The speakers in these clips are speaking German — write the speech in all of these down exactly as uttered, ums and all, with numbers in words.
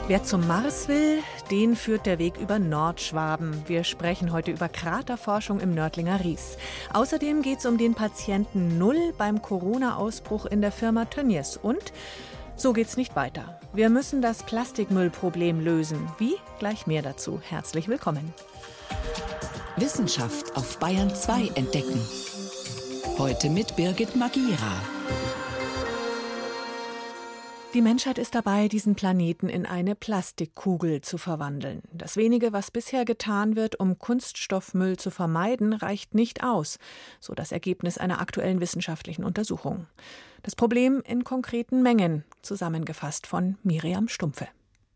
Wer zum Mars will, den führt der Weg über Nordschwaben. Wir sprechen heute über Kraterforschung im Nördlinger Ries. Außerdem geht es um den Patienten Null beim Corona-Ausbruch in der Firma Tönnies. Und so geht's nicht weiter. Wir müssen das Plastikmüllproblem lösen. Wie? Gleich mehr dazu. Herzlich willkommen. Wissenschaft auf Bayern zwei entdecken. Heute mit Birgit Magira. Die Menschheit ist dabei, diesen Planeten in eine Plastikkugel zu verwandeln. Das wenige, was bisher getan wird, um Kunststoffmüll zu vermeiden, reicht nicht aus, so das Ergebnis einer aktuellen wissenschaftlichen Untersuchung. Das Problem in konkreten Mengen, zusammengefasst von Miriam Stumpfe.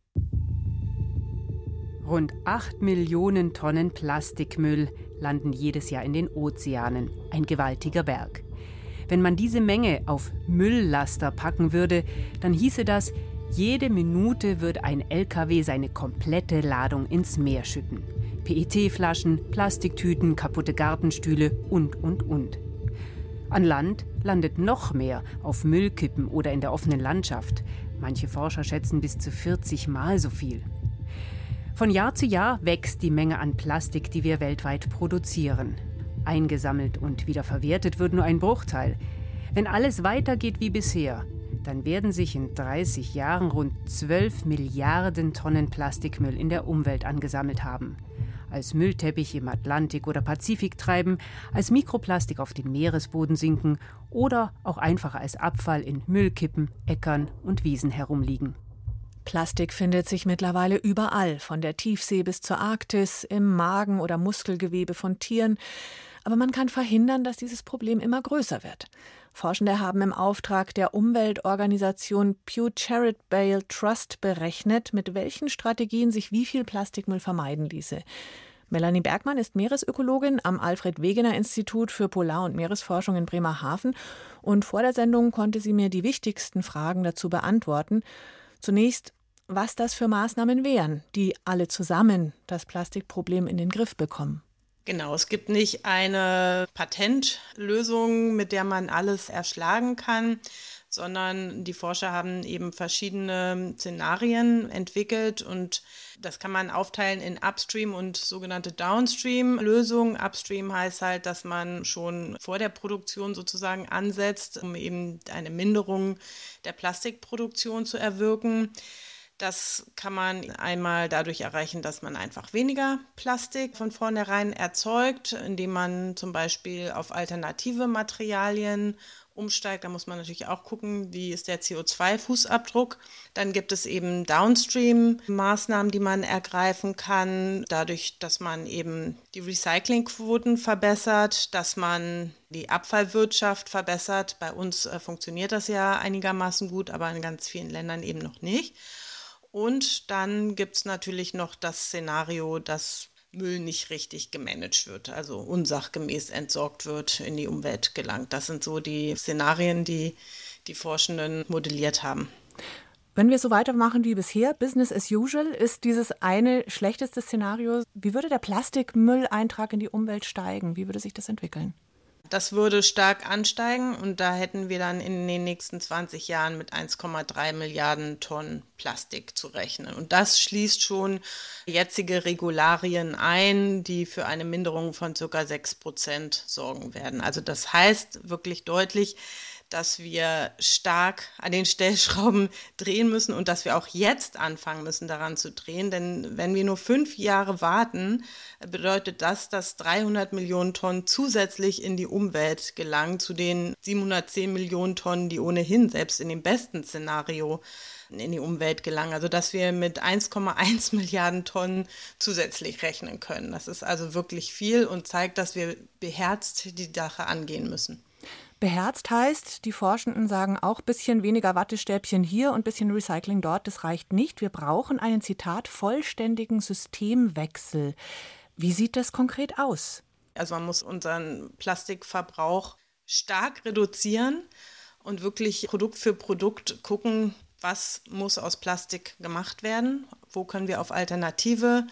Rund acht Millionen Tonnen Plastikmüll landen jedes Jahr in den Ozeanen. Ein gewaltiger Berg. Wenn man diese Menge auf Mülllaster packen würde, dann hieße das, jede Minute würde ein L K W seine komplette Ladung ins Meer schütten. P E T-Flaschen, Plastiktüten, kaputte Gartenstühle und, und, und. An Land landet noch mehr auf Müllkippen oder in der offenen Landschaft. Manche Forscher schätzen bis zu vierzig Mal so viel. Von Jahr zu Jahr wächst die Menge an Plastik, die wir weltweit produzieren. Eingesammelt und wieder verwertet wird nur ein Bruchteil. Wenn alles weitergeht wie bisher, dann werden sich in dreißig Jahren rund zwölf Milliarden Tonnen Plastikmüll in der Umwelt angesammelt haben. Als Müllteppich im Atlantik oder Pazifik treiben, als Mikroplastik auf den Meeresboden sinken oder auch einfach als Abfall in Müllkippen, Äckern und Wiesen herumliegen. Plastik findet sich mittlerweile überall, von der Tiefsee bis zur Arktis, im Magen oder Muskelgewebe von Tieren. Aber man kann verhindern, dass dieses Problem immer größer wird. Forschende haben im Auftrag der Umweltorganisation Pew Charitable Trust berechnet, mit welchen Strategien sich wie viel Plastikmüll vermeiden ließe. Melanie Bergmann ist Meeresökologin am Alfred-Wegener-Institut für Polar- und Meeresforschung in Bremerhaven. Und vor der Sendung konnte sie mir die wichtigsten Fragen dazu beantworten. Zunächst, was das für Maßnahmen wären, die alle zusammen das Plastikproblem in den Griff bekommen. Genau, es gibt nicht eine Patentlösung, mit der man alles erschlagen kann, sondern die Forscher haben eben verschiedene Szenarien entwickelt und das kann man aufteilen in Upstream und sogenannte Downstream-Lösungen. Upstream heißt halt, dass man schon vor der Produktion sozusagen ansetzt, um eben eine Minderung der Plastikproduktion zu erwirken. Das kann man einmal dadurch erreichen, dass man einfach weniger Plastik von vornherein erzeugt, indem man zum Beispiel auf alternative Materialien umsteigt. Da muss man natürlich auch gucken, wie ist der C O zwei Fußabdruck. Dann gibt es eben Downstream-Maßnahmen, die man ergreifen kann, dadurch, dass man eben die Recyclingquoten verbessert, dass man die Abfallwirtschaft verbessert. Bei uns äh, funktioniert das ja einigermaßen gut, aber in ganz vielen Ländern eben noch nicht. Und dann gibt es natürlich noch das Szenario, dass Müll nicht richtig gemanagt wird, also unsachgemäß entsorgt wird, in die Umwelt gelangt. Das sind so die Szenarien, die die Forschenden modelliert haben. Wenn wir so weitermachen wie bisher, Business as usual, ist dieses eine schlechteste Szenario. Wie würde der Plastikmülleintrag in die Umwelt steigen? Wie würde sich das entwickeln? Das würde stark ansteigen und da hätten wir dann in den nächsten zwanzig Jahren mit eins Komma drei Milliarden Tonnen Plastik zu rechnen. Und das schließt schon jetzige Regularien ein, die für eine Minderung von ca. sechs Prozent sorgen werden. Also das heißt wirklich deutlich, dass wir stark an den Stellschrauben drehen müssen und dass wir auch jetzt anfangen müssen, daran zu drehen. Denn wenn wir nur fünf Jahre warten, bedeutet das, dass dreihundert Millionen Tonnen zusätzlich in die Umwelt gelangen, zu den siebenhundertzehn Millionen Tonnen, die ohnehin selbst in dem besten Szenario in die Umwelt gelangen. Also dass wir mit eins Komma eins Milliarden Tonnen zusätzlich rechnen können. Das ist also wirklich viel und zeigt, dass wir beherzt die Sache angehen müssen. Beherzt heißt, die Forschenden sagen auch, bisschen weniger Wattestäbchen hier und bisschen Recycling dort, das reicht nicht. Wir brauchen einen, Zitat, vollständigen Systemwechsel. Wie sieht das konkret aus? Also man muss unseren Plastikverbrauch stark reduzieren und wirklich Produkt für Produkt gucken, was muss aus Plastik gemacht werden, wo können wir auf alternative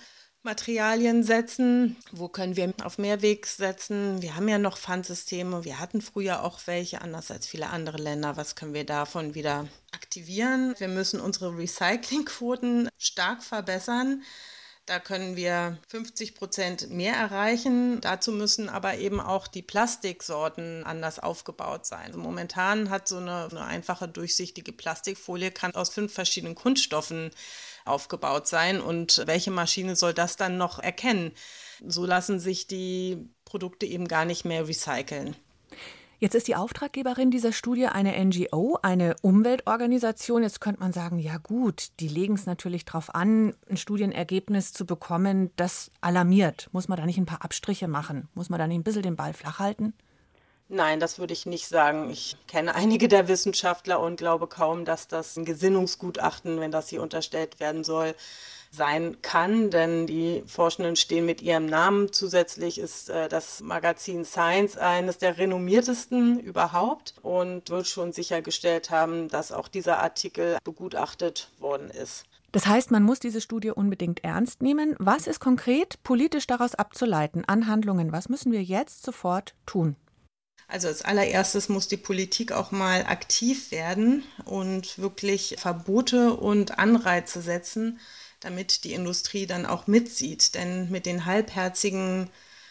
Materialien setzen? Wo können wir auf Mehrweg setzen? Wir haben ja noch Pfandsysteme. Wir hatten früher auch welche, anders als viele andere Länder. Was können wir davon wieder aktivieren? Wir müssen unsere Recyclingquoten stark verbessern. Da können wir fünfzig Prozent mehr erreichen. Dazu müssen aber eben auch die Plastiksorten anders aufgebaut sein. Also momentan hat so eine, eine einfache, durchsichtige Plastikfolie kann aus fünf verschiedenen Kunststoffen aufgebaut sein. Und welche Maschine soll das dann noch erkennen? So lassen sich die Produkte eben gar nicht mehr recyceln. Jetzt ist die Auftraggeberin dieser Studie eine N G O, eine Umweltorganisation. Jetzt könnte man sagen, ja gut, die legen es natürlich darauf an, ein Studienergebnis zu bekommen, das alarmiert. Muss man da nicht ein paar Abstriche machen? Muss man da nicht ein bisschen den Ball flach halten? Nein, das würde ich nicht sagen. Ich kenne einige der Wissenschaftler und glaube kaum, dass das ein Gesinnungsgutachten, wenn das hier unterstellt werden soll, sein kann, denn die Forschenden stehen mit ihrem Namen. Zusätzlich ist äh, das Magazin Science eines der renommiertesten überhaupt und wird schon sichergestellt haben, dass auch dieser Artikel begutachtet worden ist. Das heißt, man muss diese Studie unbedingt ernst nehmen. Was ist konkret politisch daraus abzuleiten an Handlungen? Was müssen wir jetzt sofort tun? Also als allererstes muss die Politik auch mal aktiv werden und wirklich Verbote und Anreize setzen, damit die Industrie dann auch mitzieht. Denn mit den halbherzigen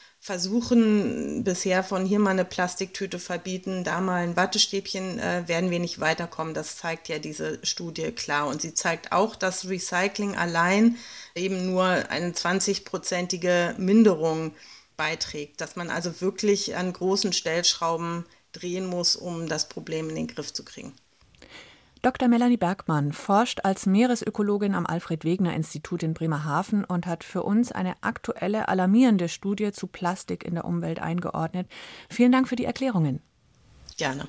Versuchen bisher von hier mal eine Plastiktüte verbieten, da mal ein Wattestäbchen, äh, werden wir nicht weiterkommen. Das zeigt ja diese Studie klar. Und sie zeigt auch, dass Recycling allein eben nur eine zwanzig-prozentige Minderung beiträgt. Dass man also wirklich an großen Stellschrauben drehen muss, um das Problem in den Griff zu kriegen. Doktor Melanie Bergmann forscht als Meeresökologin am Alfred-Wegener-Institut in Bremerhaven und hat für uns eine aktuelle, alarmierende Studie zu Plastik in der Umwelt eingeordnet. Vielen Dank für die Erklärungen. Gerne.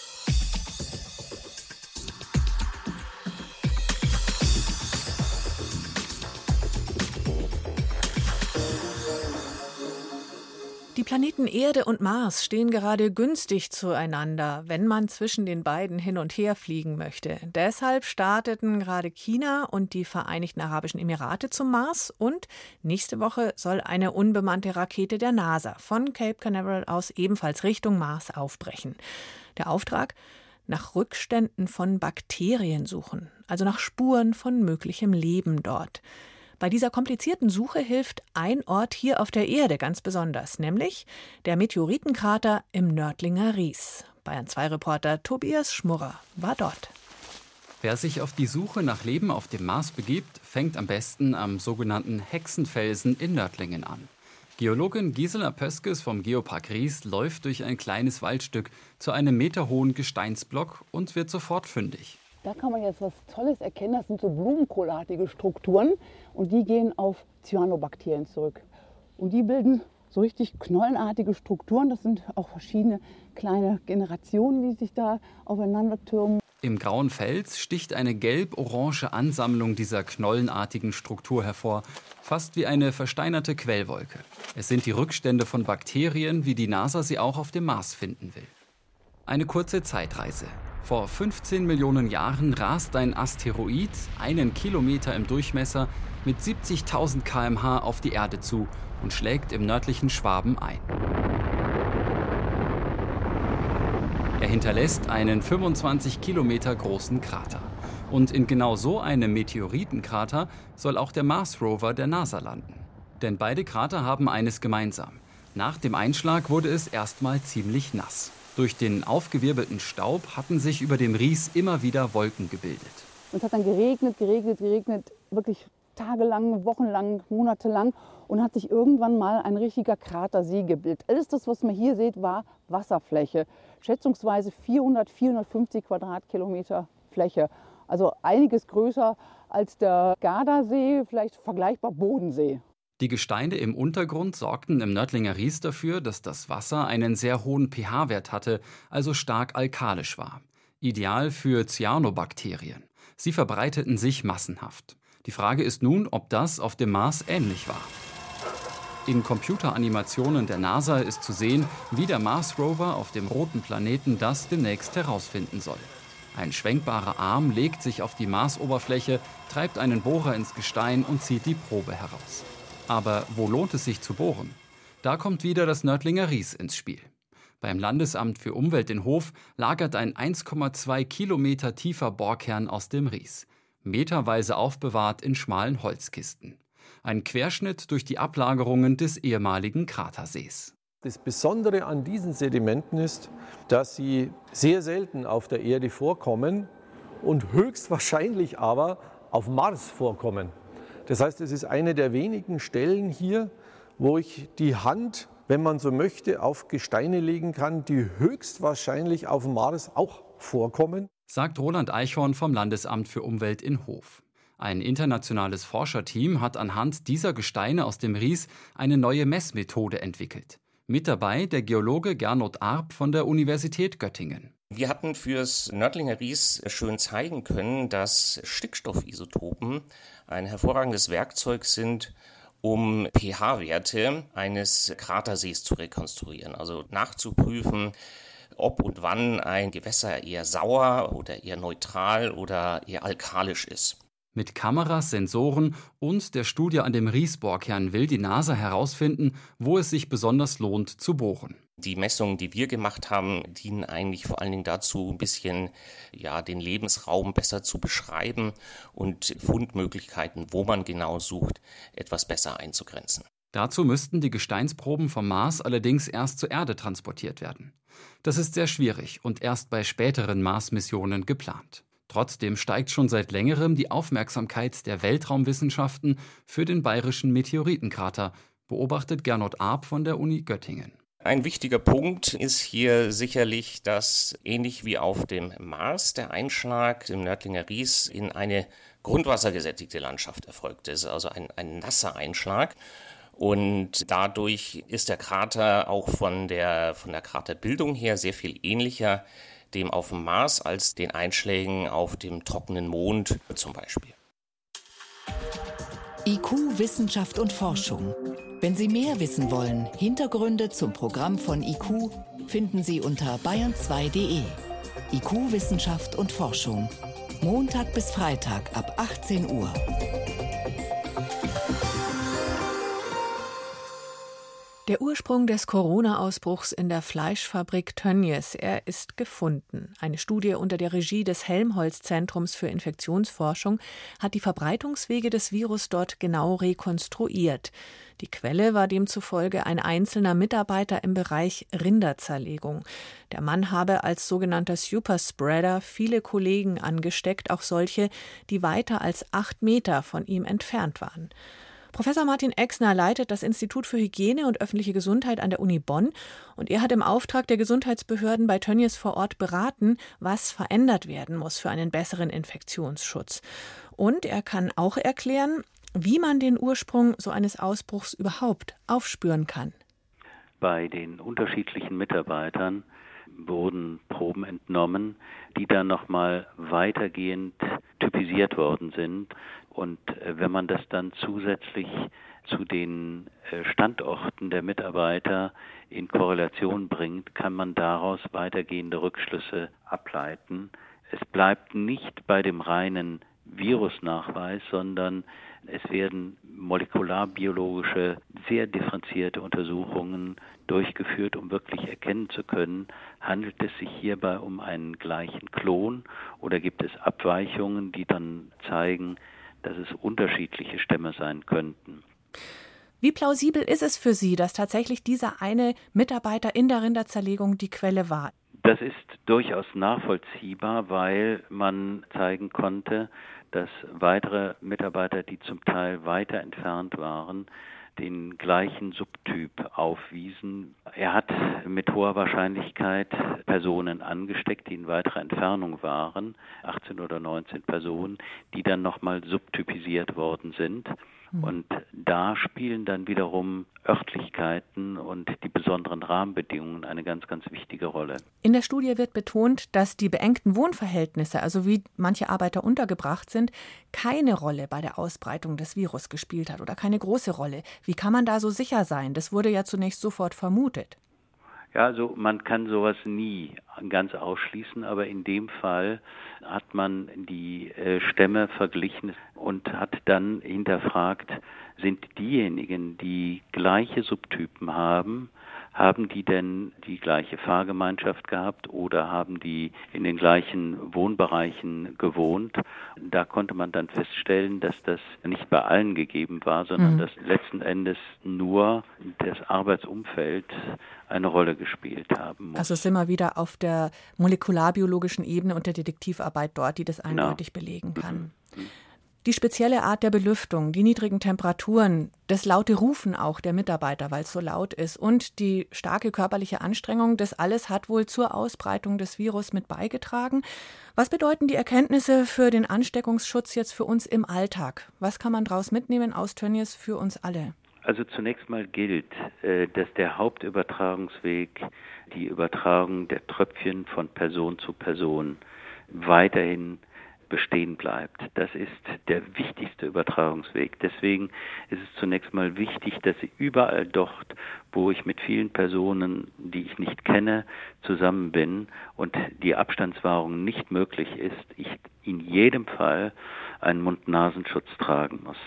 Die Planeten Erde und Mars stehen gerade günstig zueinander, wenn man zwischen den beiden hin und her fliegen möchte. Deshalb starteten gerade China und die Vereinigten Arabischen Emirate zum Mars und nächste Woche soll eine unbemannte Rakete der NASA von Cape Canaveral aus ebenfalls Richtung Mars aufbrechen. Der Auftrag? Nach Rückständen von Bakterien suchen, also nach Spuren von möglichem Leben dort. Bei dieser komplizierten Suche hilft ein Ort hier auf der Erde ganz besonders, nämlich der Meteoritenkrater im Nördlinger Ries. Bayern zwei Reporter Tobias Schmurrer war dort. Wer sich auf die Suche nach Leben auf dem Mars begibt, fängt am besten am sogenannten Hexenfelsen in Nördlingen an. Geologin Gisela Pöskes vom Geopark Ries läuft durch ein kleines Waldstück zu einem meterhohen Gesteinsblock und wird sofort fündig. Da kann man jetzt was Tolles erkennen. Das sind so blumenkohlartige Strukturen und die gehen auf Cyanobakterien zurück. Und die bilden so richtig knollenartige Strukturen. Das sind auch verschiedene kleine Generationen, die sich da aufeinander türmen. Im grauen Fels sticht eine gelb-orange Ansammlung dieser knollenartigen Struktur hervor, fast wie eine versteinerte Quellwolke. Es sind die Rückstände von Bakterien, wie die NASA sie auch auf dem Mars finden will. Eine kurze Zeitreise. Vor fünfzehn Millionen Jahren rast ein Asteroid, einen Kilometer im Durchmesser, mit siebzigtausend Kilometer pro Stunde auf die Erde zu und schlägt im nördlichen Schwaben ein. Er hinterlässt einen fünfundzwanzig Kilometer großen Krater. Und in genau so einem Meteoritenkrater soll auch der Mars-Rover der NASA landen. Denn beide Krater haben eines gemeinsam. Nach dem Einschlag wurde es erstmal ziemlich nass. Durch den aufgewirbelten Staub hatten sich über dem Ries immer wieder Wolken gebildet. Und es hat dann geregnet, geregnet, geregnet, wirklich tagelang, wochenlang, monatelang. Und hat sich irgendwann mal ein richtiger Kratersee gebildet. Alles das, was man hier sieht, war Wasserfläche. Schätzungsweise vierhundert, vierhundertfünfzig Quadratkilometer Fläche. Also einiges größer als der Gardasee, vielleicht vergleichbar Bodensee. Die Gesteine im Untergrund sorgten im Nördlinger Ries dafür, dass das Wasser einen sehr hohen pH-Wert hatte, also stark alkalisch war. Ideal für Cyanobakterien. Sie verbreiteten sich massenhaft. Die Frage ist nun, ob das auf dem Mars ähnlich war. In Computeranimationen der NASA ist zu sehen, wie der Mars-Rover auf dem roten Planeten das demnächst herausfinden soll. Ein schwenkbarer Arm legt sich auf die Marsoberfläche, treibt einen Bohrer ins Gestein und zieht die Probe heraus. Aber wo lohnt es sich zu bohren? Da kommt wieder das Nördlinger Ries ins Spiel. Beim Landesamt für Umwelt in Hof lagert ein eins Komma zwei Kilometer tiefer Bohrkern aus dem Ries, meterweise aufbewahrt in schmalen Holzkisten. Ein Querschnitt durch die Ablagerungen des ehemaligen Kratersees. Das Besondere an diesen Sedimenten ist, dass sie sehr selten auf der Erde vorkommen und höchstwahrscheinlich aber auf Mars vorkommen. Das heißt, es ist eine der wenigen Stellen hier, wo ich die Hand, wenn man so möchte, auf Gesteine legen kann, die höchstwahrscheinlich auf Mars auch vorkommen. Sagt Roland Eichhorn vom Landesamt für Umwelt in Hof. Ein internationales Forscherteam hat anhand dieser Gesteine aus dem Ries eine neue Messmethode entwickelt. Mit dabei der Geologe Gernot Arp von der Universität Göttingen. Wir hatten fürs Nördlinger Ries schön zeigen können, dass Stickstoffisotopen ein hervorragendes Werkzeug sind, um pH-Werte eines Kratersees zu rekonstruieren, also nachzuprüfen, ob und wann ein Gewässer eher sauer oder eher neutral oder eher alkalisch ist. Mit Kameras, Sensoren und der Studie an dem Riesbohrkern will die NASA herausfinden, wo es sich besonders lohnt zu bohren. Die Messungen, die wir gemacht haben, dienen eigentlich vor allen Dingen dazu, ein bisschen ja, den Lebensraum besser zu beschreiben und Fundmöglichkeiten, wo man genau sucht, etwas besser einzugrenzen. Dazu müssten die Gesteinsproben vom Mars allerdings erst zur Erde transportiert werden. Das ist sehr schwierig und erst bei späteren Mars-Missionen geplant. Trotzdem steigt schon seit längerem die Aufmerksamkeit der Weltraumwissenschaften für den bayerischen Meteoritenkrater, beobachtet Gernot Arp von der Uni Göttingen. Ein wichtiger Punkt ist hier sicherlich, dass ähnlich wie auf dem Mars der Einschlag im Nördlinger Ries in eine grundwassergesättigte Landschaft erfolgt ist, also ein, ein nasser Einschlag. Und dadurch ist der Krater auch von der, von der Kraterbildung her sehr viel ähnlicher dem auf dem Mars als den Einschlägen auf dem trockenen Mond zum Beispiel. I Q, Wissenschaft und Forschung. Wenn Sie mehr wissen wollen, Hintergründe zum Programm von I Q finden Sie unter bayern zwei punkt de. I Q, Wissenschaft und Forschung. Montag bis Freitag ab achtzehn Uhr. Der Ursprung des Corona-Ausbruchs in der Fleischfabrik Tönnies, er ist gefunden. Eine Studie unter der Regie des Helmholtz-Zentrums für Infektionsforschung hat die Verbreitungswege des Virus dort genau rekonstruiert. Die Quelle war demzufolge ein einzelner Mitarbeiter im Bereich Rinderzerlegung. Der Mann habe als sogenannter Superspreader viele Kollegen angesteckt, auch solche, die weiter als acht Meter von ihm entfernt waren. Professor Martin Exner leitet das Institut für Hygiene und öffentliche Gesundheit an der Uni Bonn und er hat im Auftrag der Gesundheitsbehörden bei Tönnies vor Ort beraten, was verändert werden muss für einen besseren Infektionsschutz. Und er kann auch erklären, wie man den Ursprung so eines Ausbruchs überhaupt aufspüren kann. Bei den unterschiedlichen Mitarbeitern wurden Proben entnommen, die dann nochmal weitergehend typisiert worden sind. Und wenn man das dann zusätzlich zu den Standorten der Mitarbeiter in Korrelation bringt, kann man daraus weitergehende Rückschlüsse ableiten. Es bleibt nicht bei dem reinen Virusnachweis, sondern es werden molekularbiologische, sehr differenzierte Untersuchungen durchgeführt, um wirklich erkennen zu können, handelt es sich hierbei um einen gleichen Klon oder gibt es Abweichungen, die dann zeigen, dass es unterschiedliche Stämme sein könnten. Wie plausibel ist es für Sie, dass tatsächlich dieser eine Mitarbeiter in der Rinderzerlegung die Quelle war? Das ist durchaus nachvollziehbar, weil man zeigen konnte, dass weitere Mitarbeiter, die zum Teil weiter entfernt waren, den gleichen Subtyp aufwiesen. Er hat mit hoher Wahrscheinlichkeit Personen angesteckt, die in weiterer Entfernung waren, achtzehn oder neunzehn Personen, die dann nochmal subtypisiert worden sind. Und da spielen dann wiederum Örtlichkeiten und die besonderen Rahmenbedingungen eine ganz, ganz wichtige Rolle. In der Studie wird betont, dass die beengten Wohnverhältnisse, also wie manche Arbeiter untergebracht sind, keine Rolle bei der Ausbreitung des Virus gespielt hat oder keine große Rolle. Wie kann man da so sicher sein? Das wurde ja zunächst sofort vermutet. Ja, also man kann sowas nie ganz ausschließen, aber in dem Fall hat man die äh, Stämme verglichen und hat dann hinterfragt, sind diejenigen, die gleiche Subtypen haben. Haben die denn die gleiche Fahrgemeinschaft gehabt oder haben die in den gleichen Wohnbereichen gewohnt? Da konnte man dann feststellen, dass das nicht bei allen gegeben war, sondern mhm. dass letzten Endes nur das Arbeitsumfeld eine Rolle gespielt haben muss. Also sind wir wieder auf der molekularbiologischen Ebene und der Detektivarbeit dort, die das eindeutig genau. belegen kann. Mhm. Die spezielle Art der Belüftung, die niedrigen Temperaturen, das laute Rufen auch der Mitarbeiter, weil es so laut ist, und die starke körperliche Anstrengung, das alles hat wohl zur Ausbreitung des Virus mit beigetragen. Was bedeuten die Erkenntnisse für den Ansteckungsschutz jetzt für uns im Alltag? Was kann man daraus mitnehmen aus Tönnies für uns alle? Also zunächst mal gilt, dass der Hauptübertragungsweg, die Übertragung der Tröpfchen von Person zu Person, weiterhin bestehen bleibt. Das ist der wichtigste Übertragungsweg. Deswegen ist es zunächst mal wichtig, dass Sie überall dort, wo ich mit vielen Personen, die ich nicht kenne, zusammen bin und die Abstandswahrung nicht möglich ist, ich in jedem Fall einen Mund-Nasenschutz tragen muss.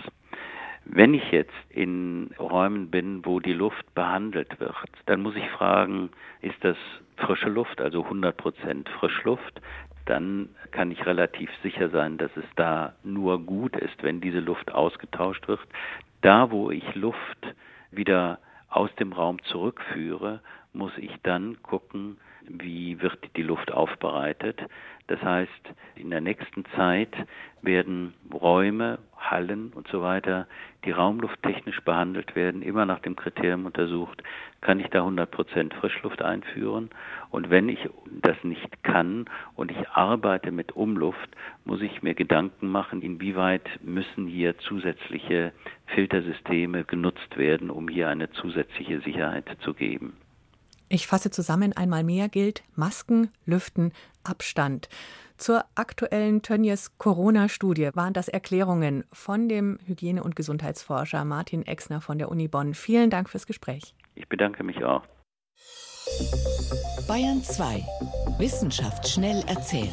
Wenn ich jetzt in Räumen bin, wo die Luft behandelt wird, dann muss ich fragen, ist das frische Luft, also hundert Prozent Frischluft? Dann kann ich relativ sicher sein, dass es da nur gut ist, wenn diese Luft ausgetauscht wird. Da, wo ich Luft wieder aus dem Raum zurückführe, muss ich dann gucken, wie wird die Luft aufbereitet. Das heißt, in der nächsten Zeit werden Räume, Hallen und so weiter, die raumlufttechnisch behandelt werden, immer nach dem Kriterium untersucht, kann ich da hundert Prozent Frischluft einführen. Und wenn ich das nicht kann und ich arbeite mit Umluft, muss ich mir Gedanken machen, inwieweit müssen hier zusätzliche Filtersysteme genutzt werden, um hier eine zusätzliche Sicherheit zu geben. Ich fasse zusammen, einmal mehr gilt Masken, Lüften, Abstand. Zur aktuellen Tönnies Corona-Studie waren das Erklärungen von dem Hygiene- und Gesundheitsforscher Martin Exner von der Uni Bonn. Vielen Dank fürs Gespräch. Ich bedanke mich auch. Bayern zwei. Wissenschaft schnell erzählt.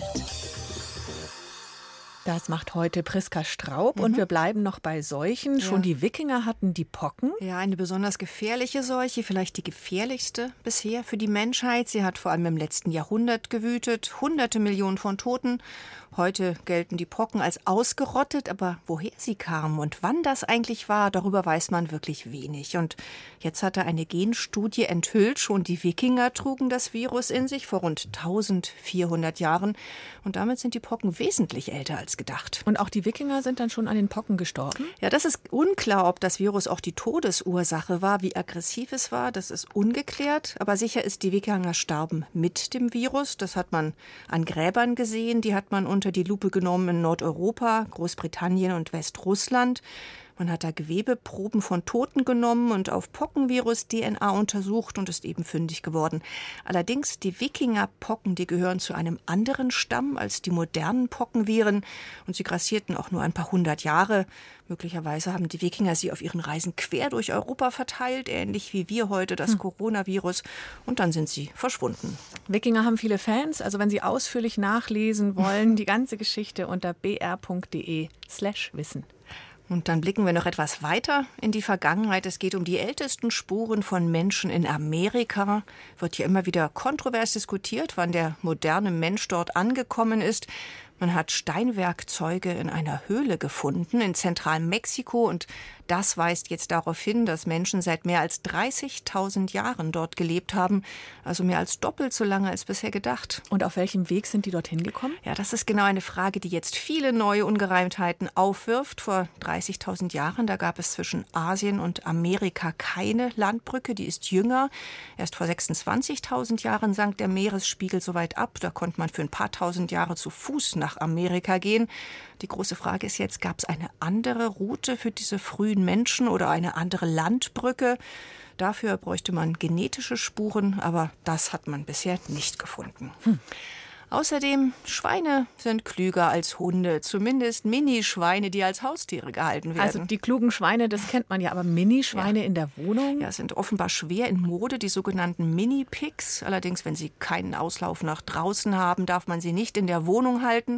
Das macht heute Priska Straub, mhm. und wir bleiben noch bei Seuchen. Ja. Schon die Wikinger hatten die Pocken. Ja, eine besonders gefährliche Seuche, vielleicht die gefährlichste bisher für die Menschheit. Sie hat vor allem im letzten Jahrhundert gewütet, hunderte Millionen von Toten. Heute gelten die Pocken als ausgerottet, aber woher sie kamen und wann das eigentlich war, darüber weiß man wirklich wenig. Und jetzt hatte eine Genstudie enthüllt, schon die Wikinger trugen das Virus in sich vor rund eintausendvierhundert Jahren. Und damit sind die Pocken wesentlich älter als gedacht. Und auch die Wikinger sind dann schon an den Pocken gestorben? Ja, das ist unklar, ob das Virus auch die Todesursache war, wie aggressiv es war, das ist ungeklärt. Aber sicher ist, die Wikinger starben mit dem Virus. Das hat man an Gräbern gesehen, die hat man unter die Lupe genommen in Nordeuropa, Großbritannien und Westrussland. Man hat da Gewebeproben von Toten genommen und auf Pockenvirus-D N A untersucht und ist eben fündig geworden. Allerdings, die Wikinger-Pocken, die gehören zu einem anderen Stamm als die modernen Pockenviren und sie grassierten auch nur ein paar hundert Jahre. Möglicherweise haben die Wikinger sie auf ihren Reisen quer durch Europa verteilt, ähnlich wie wir heute das hm. Coronavirus, und dann sind sie verschwunden. Wikinger haben viele Fans, also wenn Sie ausführlich nachlesen wollen, die ganze Geschichte unter b r punkt d e slash wissen. Und dann blicken wir noch etwas weiter in die Vergangenheit. Es geht um die ältesten Spuren von Menschen in Amerika. Wird ja immer wieder kontrovers diskutiert, wann der moderne Mensch dort angekommen ist. Man hat Steinwerkzeuge in einer Höhle gefunden in Zentralmexiko und das weist jetzt darauf hin, dass Menschen seit mehr als dreißigtausend Jahren dort gelebt haben, also mehr als doppelt so lange als bisher gedacht. Und auf welchem Weg sind die dorthin gekommen? Ja, das ist genau eine Frage, die jetzt viele neue Ungereimtheiten aufwirft. Vor dreißigtausend Jahren, da gab es zwischen Asien und Amerika keine Landbrücke, die ist jünger. Erst vor sechsundzwanzigtausend Jahren sank der Meeresspiegel so weit ab, da konnte man für ein paar tausend Jahre zu Fuß nach Amerika gehen. Die große Frage ist jetzt, gab es eine andere Route für diese frühen Menschen oder eine andere Landbrücke? Dafür bräuchte man genetische Spuren, aber das hat man bisher nicht gefunden. Hm. Außerdem, Schweine sind klüger als Hunde, zumindest Minischweine, die als Haustiere gehalten werden. Also die klugen Schweine, das kennt man ja, aber Minischweine ja. in der Wohnung? Ja, sind offenbar schwer in Mode, die sogenannten Mini-Pigs. Allerdings, wenn sie keinen Auslauf nach draußen haben, darf man sie nicht in der Wohnung halten.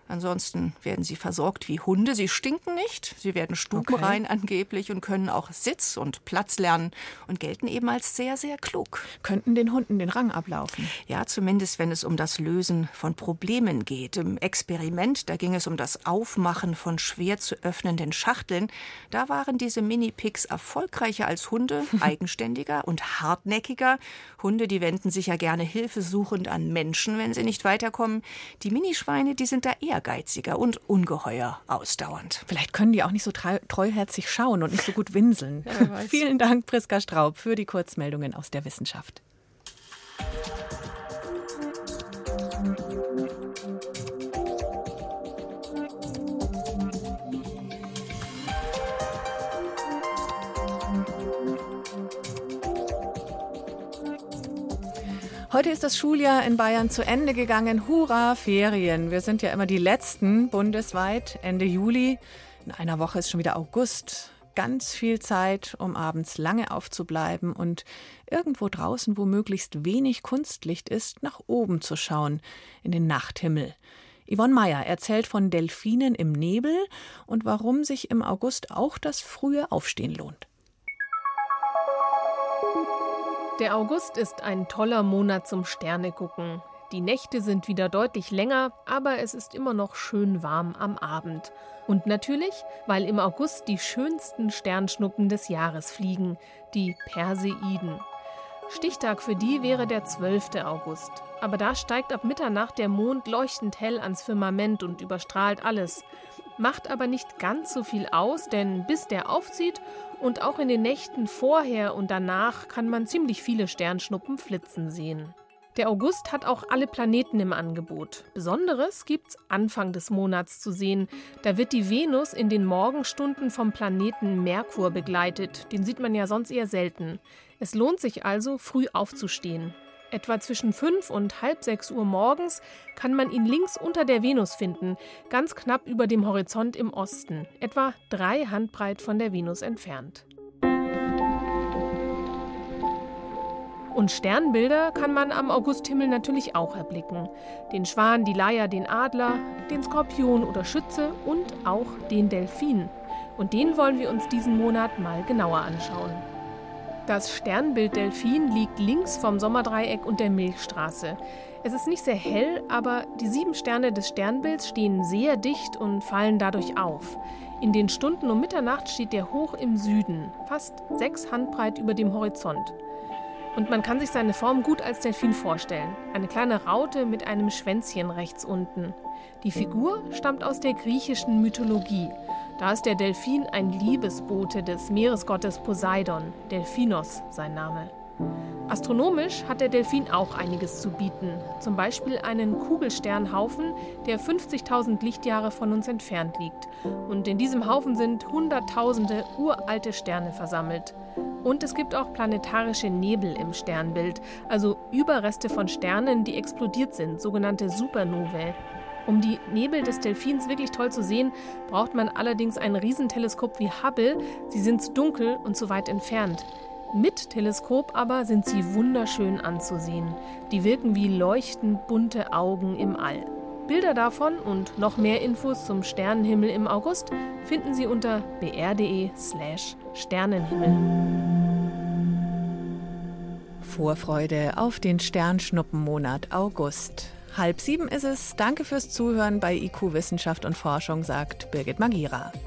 Ansonsten werden sie versorgt wie Hunde. Sie stinken nicht, sie werden stubenrein okay. angeblich und können auch Sitz und Platz lernen und gelten eben als sehr, sehr klug. Könnten den Hunden den Rang ablaufen? Ja, zumindest wenn es um das Lösen von Problemen geht. Im Experiment, da ging es um das Aufmachen von schwer zu öffnenden Schachteln. Da waren diese Mini-Pigs erfolgreicher als Hunde, eigenständiger und hartnäckiger. Hunde, die wenden sich ja gerne hilfesuchend an Menschen, wenn sie nicht weiterkommen. Die Minischweine, die sind da ehrgeiziger und ungeheuer ausdauernd. Vielleicht können die auch nicht so treu, treuherzig schauen und nicht so gut winseln. Ja, vielen Dank, Priska Straub, für die Kurzmeldungen aus der Wissenschaft. Heute ist das Schuljahr in Bayern zu Ende gegangen. Hurra, Ferien. Wir sind ja immer die Letzten bundesweit. Ende Juli. In einer Woche ist schon wieder August. Ganz viel Zeit, um abends lange aufzubleiben und irgendwo draußen, wo möglichst wenig Kunstlicht ist, nach oben zu schauen, in den Nachthimmel. Yvonne Meyer erzählt von Delfinen im Nebel und warum sich im August auch das frühe Aufstehen lohnt. Der August ist ein toller Monat zum Sternegucken. Die Nächte sind wieder deutlich länger, aber es ist immer noch schön warm am Abend. Und natürlich, weil im August die schönsten Sternschnuppen des Jahres fliegen, die Perseiden. Stichtag für die wäre der zwölfte August. Aber da steigt ab Mitternacht der Mond leuchtend hell ans Firmament und überstrahlt alles. Macht aber nicht ganz so viel aus, denn bis der aufzieht und auch in den Nächten vorher und danach kann man ziemlich viele Sternschnuppen flitzen sehen. Der August hat auch alle Planeten im Angebot. Besonderes gibt's Anfang des Monats zu sehen. Da wird die Venus in den Morgenstunden vom Planeten Merkur begleitet. Den sieht man ja sonst eher selten. Es lohnt sich also, früh aufzustehen. Etwa zwischen fünf und halb sechs Uhr morgens kann man ihn links unter der Venus finden, ganz knapp über dem Horizont im Osten, etwa drei Handbreit von der Venus entfernt. Und Sternbilder kann man am Augusthimmel natürlich auch erblicken. Den Schwan, die Leier, den Adler, den Skorpion oder Schütze und auch den Delfin. Und den wollen wir uns diesen Monat mal genauer anschauen. Das Sternbild Delfin liegt links vom Sommerdreieck und der Milchstraße. Es ist nicht sehr hell, aber die sieben Sterne des Sternbilds stehen sehr dicht und fallen dadurch auf. In den Stunden um Mitternacht steht der hoch im Süden, fast sechs Handbreit über dem Horizont. Und man kann sich seine Form gut als Delfin vorstellen. Eine kleine Raute mit einem Schwänzchen rechts unten. Die Figur stammt aus der griechischen Mythologie. Da ist der Delfin ein Liebesbote des Meeresgottes Poseidon, Delphinos sein Name. Astronomisch hat der Delfin auch einiges zu bieten. Zum Beispiel einen Kugelsternhaufen, der fünfzigtausend Lichtjahre von uns entfernt liegt. Und in diesem Haufen sind hunderttausende uralte Sterne versammelt. Und es gibt auch planetarische Nebel im Sternbild, also Überreste von Sternen, die explodiert sind, sogenannte Supernovae. Um die Nebel des Delfins wirklich toll zu sehen, braucht man allerdings ein Riesenteleskop wie Hubble. Sie sind zu dunkel und zu weit entfernt. Mit Teleskop aber sind sie wunderschön anzusehen. Die wirken wie leuchtend bunte Augen im All. Bilder davon und noch mehr Infos zum Sternenhimmel im August finden Sie unter br.de slash Sternenhimmel. Vorfreude auf den Sternschnuppenmonat August. Halb sieben ist es. Danke fürs Zuhören bei I Q Wissenschaft und Forschung, sagt Birgit Magira.